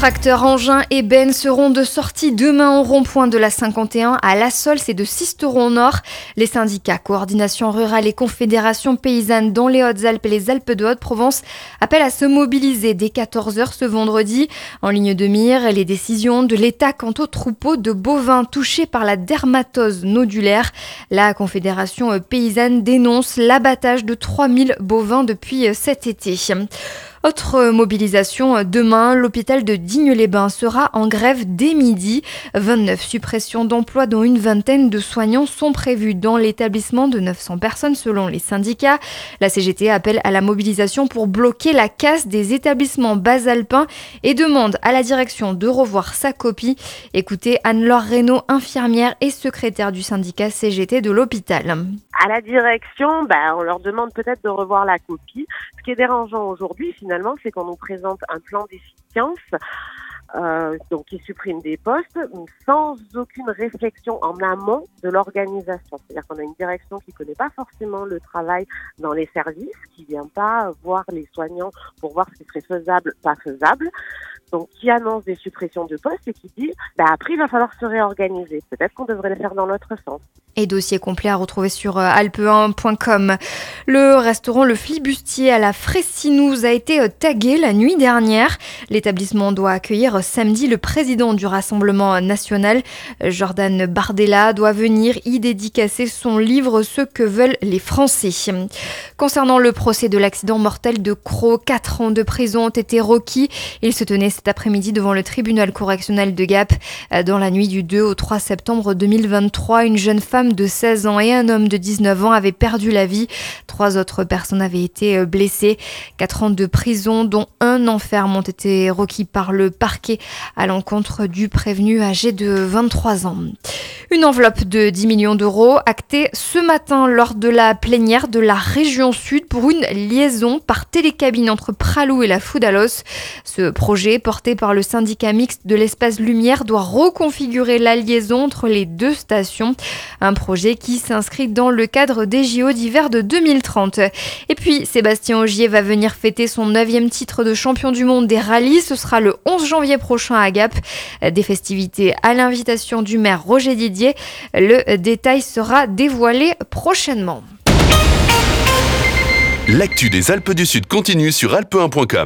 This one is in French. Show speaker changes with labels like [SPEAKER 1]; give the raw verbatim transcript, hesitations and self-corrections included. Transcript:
[SPEAKER 1] tracteurs, engins et bennes seront de sortie demain au rond-point de la cinquante et un à La Sols et de Sisteron-Nord. Les syndicats, coordination rurale et confédération paysanne dans les Hautes-Alpes et les Alpes de Haute-Provence appellent à se mobiliser dès quatorze heures ce vendredi. En ligne de mire, les décisions de l'État quant aux troupeaux de bovins touchés par la dermatose nodulaire. La confédération paysanne dénonce l'abattage de trois mille bovins depuis cet été. Autre mobilisation, demain, l'hôpital de Digne-les-Bains sera en grève dès midi. vingt-neuf suppressions d'emplois dont une vingtaine de soignants sont prévues dans l'établissement de neuf cents personnes selon les syndicats. La C G T appelle à la mobilisation pour bloquer la casse des établissements basalpins et demande à la direction de revoir sa copie. Écoutez Anne-Laure Reynaud, infirmière et secrétaire du syndicat C G T de l'hôpital.
[SPEAKER 2] À la direction, bah, on leur demande peut-être de revoir la copie. Ce qui est dérangeant aujourd'hui, finalement, c'est qu'on nous présente un plan d'efficience euh, donc qui supprime des postes sans aucune réflexion en amont de l'organisation. C'est-à-dire qu'on a une direction qui ne connaît pas forcément le travail dans les services, qui ne vient pas voir les soignants pour voir ce qui serait faisable, pas faisable. Donc, qui annonce des suppressions de postes et qui dit bah, après, il va falloir se réorganiser. Peut-être qu'on devrait le faire dans l'autre sens.
[SPEAKER 1] Et dossier complet à retrouver sur alpe un point com. Le restaurant Le Flibustier à la Fressinouse a été tagué la nuit dernière. L'établissement doit accueillir samedi le président du Rassemblement national. Jordan Bardella doit venir y dédicacer son livre « Ce que veulent les Français ». Concernant le procès de l'accident mortel de Crau, quatre ans de prison ont été requis. Il se tenait cet après-midi devant le tribunal correctionnel de Gap. Dans la nuit du deux au trois septembre deux mille vingt-trois, une jeune femme de seize ans et un homme de dix-neuf ans avaient perdu la vie. Trois autres personnes avaient été blessées. Quatre ans de prison, dont un an ferme, ont été requis par le parquet à l'encontre du prévenu âgé de vingt-trois ans. Une enveloppe de dix millions d'euros actée ce matin lors de la plénière de la région Sud pour une liaison par télécabine entre Pralou et la Foudalos. Ce projet, porté par le syndicat mixte de l'espace Lumière, doit reconfigurer la liaison entre les deux stations. Un projet qui s'inscrit dans le cadre des J O d'hiver de deux mille trente. Et puis, Sébastien Ogier va venir fêter son neuvième titre de champion du monde des rallyes. Ce sera le onze janvier prochain à Gap. Des festivités à l'invitation du maire Roger Didier. Le détail sera dévoilé prochainement.
[SPEAKER 3] L'actu des Alpes du Sud continue sur alpe un point com.